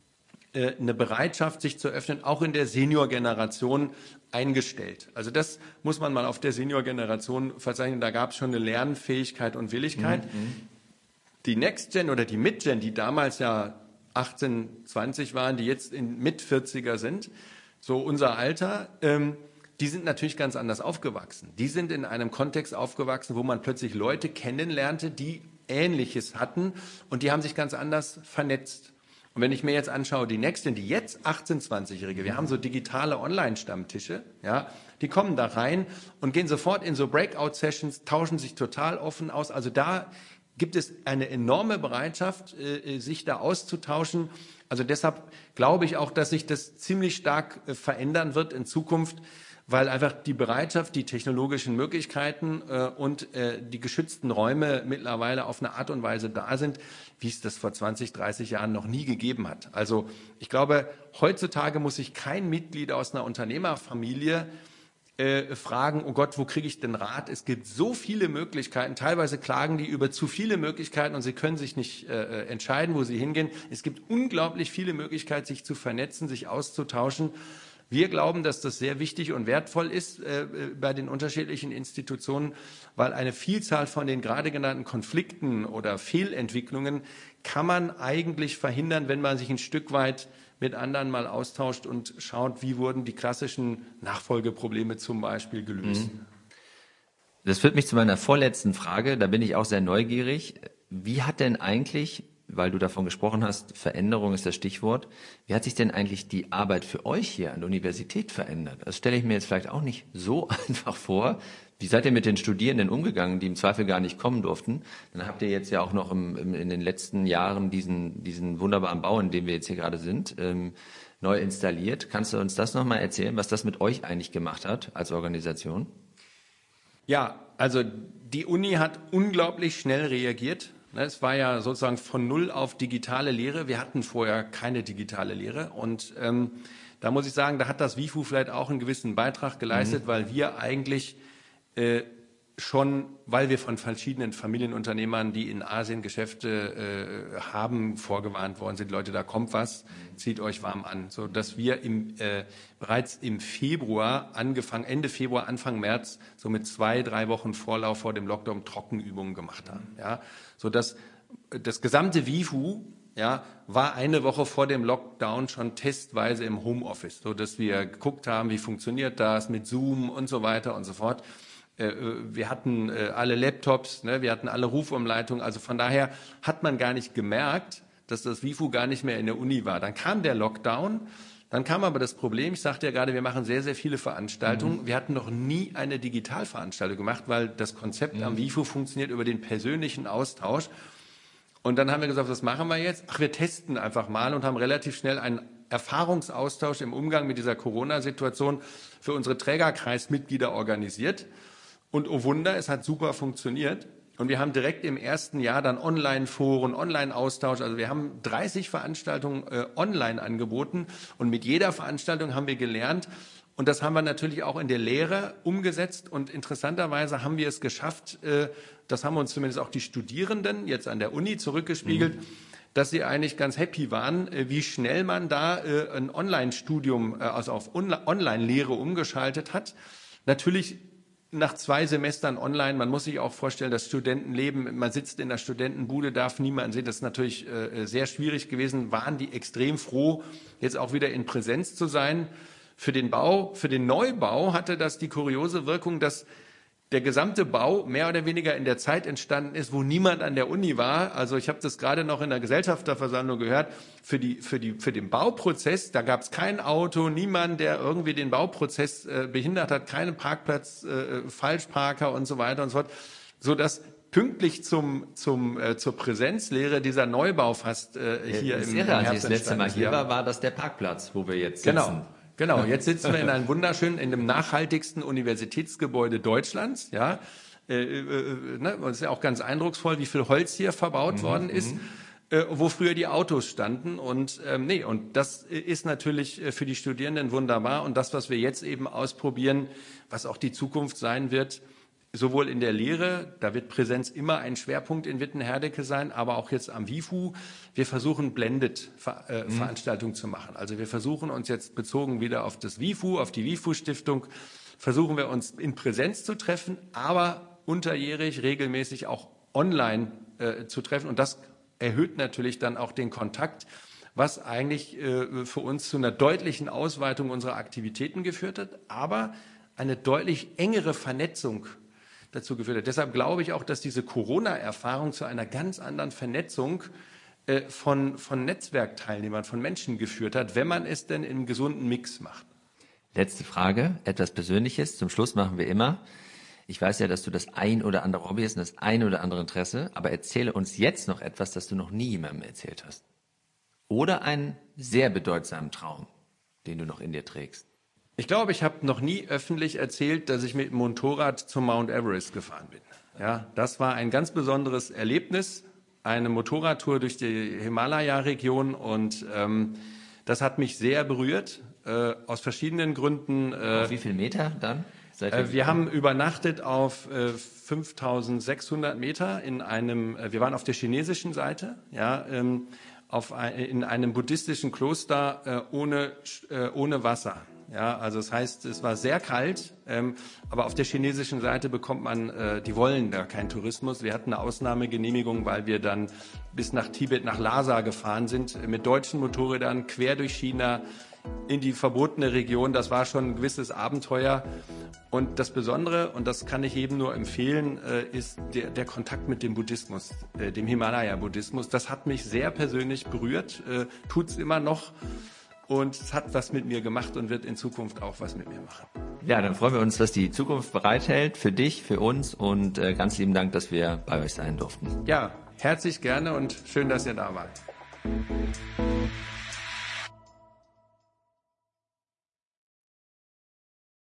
äh, eine Bereitschaft, sich zu öffnen, auch in der Senior-Generation eingestellt. Also das muss man mal auf der Senior-Generation verzeichnen. Da gab es schon eine Lernfähigkeit und Willigkeit. Mhm. Die Next-Gen oder die Mid-Gen, die damals ja achtzehn, zwanzig waren, die jetzt in Mit-vierziger sind, so unser Alter, ähm, die sind natürlich ganz anders aufgewachsen. Die sind in einem Kontext aufgewachsen, wo man plötzlich Leute kennenlernte, die Ähnliches hatten und die haben sich ganz anders vernetzt. Und wenn ich mir jetzt anschaue, die Nächsten, die jetzt achtzehn-, zwanzigjährige, wir haben so digitale Online-Stammtische, ja, die kommen da rein und gehen sofort in so Breakout-Sessions, tauschen sich total offen aus. Also da gibt es eine enorme Bereitschaft, äh, sich da auszutauschen. Also deshalb glaube ich auch, dass sich das ziemlich stark äh, verändern wird in Zukunft, weil einfach die Bereitschaft, die technologischen Möglichkeiten äh, und äh, die geschützten Räume mittlerweile auf eine Art und Weise da sind, wie es das vor zwanzig, dreißig Jahren noch nie gegeben hat. Also ich glaube, heutzutage muss sich kein Mitglied aus einer Unternehmerfamilie äh, fragen, oh Gott, wo kriege ich denn Rat? Es gibt so viele Möglichkeiten. Teilweise klagen die über zu viele Möglichkeiten und sie können sich nicht äh, entscheiden, wo sie hingehen. Es gibt unglaublich viele Möglichkeiten, sich zu vernetzen, sich auszutauschen. Wir glauben, dass das sehr wichtig und wertvoll ist äh, bei den unterschiedlichen Institutionen, weil eine Vielzahl von den gerade genannten Konflikten oder Fehlentwicklungen kann man eigentlich verhindern, wenn man sich ein Stück weit mit anderen mal austauscht und schaut, wie wurden die klassischen Nachfolgeprobleme zum Beispiel gelöst. Das führt mich zu meiner vorletzten Frage, da bin ich auch sehr neugierig. Wie hat denn eigentlich, weil du davon gesprochen hast, Veränderung ist das Stichwort. Wie hat sich denn eigentlich die Arbeit für euch hier an der Universität verändert? Das stelle ich mir jetzt vielleicht auch nicht so einfach vor. Wie seid ihr mit den Studierenden umgegangen, die im Zweifel gar nicht kommen durften? Dann habt ihr jetzt ja auch noch im, im, in den letzten Jahren diesen, diesen wunderbaren Bau, in dem wir jetzt hier gerade sind, ähm, neu installiert. Kannst du uns das nochmal erzählen, was das mit euch eigentlich gemacht hat als Organisation? Ja, also die Uni hat unglaublich schnell reagiert. Es war ja sozusagen von null auf digitale Lehre. Wir hatten vorher keine digitale Lehre. Und ähm, da muss ich sagen, da hat das W I F U vielleicht auch einen gewissen Beitrag geleistet, mhm. weil wir eigentlich äh, schon, weil wir von verschiedenen Familienunternehmern, die in Asien Geschäfte äh, haben, vorgewarnt worden sind, Leute, da kommt was, zieht euch warm an. So dass wir im, äh, bereits im Februar, angefangen, Ende Februar, Anfang März, so mit zwei, drei Wochen Vorlauf vor dem Lockdown Trockenübungen gemacht haben. Ja, so dass das gesamte W I F U ja, war eine Woche vor dem Lockdown schon testweise im Homeoffice, so dass wir geguckt haben, wie funktioniert das mit Zoom und so weiter und so fort. Wir hatten alle Laptops, wir hatten alle Rufumleitungen, also von daher hat man gar nicht gemerkt, dass das W I F U gar nicht mehr in der Uni war. Dann kam der Lockdown, dann kam aber das Problem, ich sagte ja gerade, wir machen sehr, sehr viele Veranstaltungen. Mhm. Wir hatten noch nie eine Digitalveranstaltung gemacht, weil das Konzept mhm. am W I F U funktioniert über den persönlichen Austausch. Und dann haben wir gesagt, was machen wir jetzt? Ach, wir testen einfach mal und haben relativ schnell einen Erfahrungsaustausch im Umgang mit dieser Corona-Situation für unsere Trägerkreismitglieder organisiert. Und oh Wunder, es hat super funktioniert. Und wir haben direkt im ersten Jahr dann Online-Foren, Online-Austausch. Also wir haben dreißig Veranstaltungen äh, online angeboten. Und mit jeder Veranstaltung haben wir gelernt. Und das haben wir natürlich auch in der Lehre umgesetzt. Und interessanterweise haben wir es geschafft, äh, das haben uns zumindest auch die Studierenden jetzt an der Uni zurückgespiegelt, mhm. dass sie eigentlich ganz happy waren, äh, wie schnell man da äh, ein Online-Studium, äh, also auf Online-Lehre umgeschaltet hat. Natürlich nach zwei Semestern online, man muss sich auch vorstellen, das Studentenleben, man sitzt in der Studentenbude, darf niemanden sehen, das ist natürlich äh, sehr schwierig gewesen, waren die extrem froh, jetzt auch wieder in Präsenz zu sein. Für den Bau, für den Neubau hatte das die kuriose Wirkung, dass der gesamte Bau mehr oder weniger in der Zeit entstanden ist, wo niemand an der Uni war. Also ich habe das gerade noch in der Gesellschafterversammlung gehört. Für die, für die, für den Bauprozess, da gab es kein Auto, niemand, der irgendwie den Bauprozess äh, behindert hat, keinen Parkplatz, äh, Falschparker und so weiter und so fort, so dass pünktlich zum, zum, äh, zur Präsenzlehre dieser Neubau fast äh, hier das im, irre, im als Herbst ich das letzte Mal hier ja. war, war das der Parkplatz, wo wir jetzt sitzen. Genau. Genau, jetzt sitzen wir in einem wunderschönen, in dem nachhaltigsten Universitätsgebäude Deutschlands, ja. Äh, äh, ne, das ist ja auch ganz eindrucksvoll, wie viel Holz hier verbaut mhm, worden ist, äh, wo früher die Autos standen. Und ähm, nee, und das ist natürlich für die Studierenden wunderbar. Und das, was wir jetzt eben ausprobieren, was auch die Zukunft sein wird, sowohl in der Lehre, da wird Präsenz immer ein Schwerpunkt in Witten-Herdecke sein, aber auch jetzt am W I F U. Wir versuchen Blended Ver, äh, mhm. Veranstaltungen zu machen. Also wir versuchen uns jetzt bezogen wieder auf das W I F U, auf die W I F U-Stiftung, versuchen wir uns in Präsenz zu treffen, aber unterjährig regelmäßig auch online äh, zu treffen. Und das erhöht natürlich dann auch den Kontakt, was eigentlich äh, für uns zu einer deutlichen Ausweitung unserer Aktivitäten geführt hat, aber eine deutlich engere Vernetzung dazu geführt hat. Deshalb glaube ich auch, dass diese Corona-Erfahrung zu einer ganz anderen Vernetzung äh, von, von Netzwerkteilnehmern, von Menschen geführt hat, wenn man es denn im gesunden Mix macht. Letzte Frage, etwas Persönliches. Zum Schluss machen wir immer. Ich weiß ja, dass du das ein oder andere Hobby hast und das ein oder andere Interesse, aber erzähle uns jetzt noch etwas, das du noch nie jemandem erzählt hast. Oder einen sehr bedeutsamen Traum, den du noch in dir trägst. Ich glaube, ich habe noch nie öffentlich erzählt, dass ich mit dem Motorrad zum Mount Everest gefahren bin. Ja, das war ein ganz besonderes Erlebnis, eine Motorradtour durch die Himalaya-Region und ähm, das hat mich sehr berührt, äh, aus verschiedenen Gründen. Äh, Auf wie viel Meter dann? Seid ihr äh, wir haben übernachtet auf äh, fünftausendsechshundert Meter in einem, äh, wir waren auf der chinesischen Seite, ja, ähm, auf ein, in einem buddhistischen Kloster äh, ohne, äh, ohne Wasser. Ja, also das heißt, es war sehr kalt, ähm, aber auf der chinesischen Seite bekommt man, äh, die wollen da keinen Tourismus. Wir hatten eine Ausnahmegenehmigung, weil wir dann bis nach Tibet, nach Lhasa gefahren sind, äh, mit deutschen Motorrädern quer durch China in die verbotene Region. Das war schon ein gewisses Abenteuer. Und das Besondere, und das kann ich jedem nur empfehlen, äh, ist der, der Kontakt mit dem Buddhismus, äh, dem Himalaya-Buddhismus. Das hat mich sehr persönlich berührt, äh, tut's immer noch. Und es hat was mit mir gemacht und wird in Zukunft auch was mit mir machen. Ja, dann freuen wir uns, was die Zukunft bereithält für dich, für uns und äh, ganz lieben Dank, dass wir bei euch sein durften. Ja, herzlich gerne und schön, dass ihr da wart.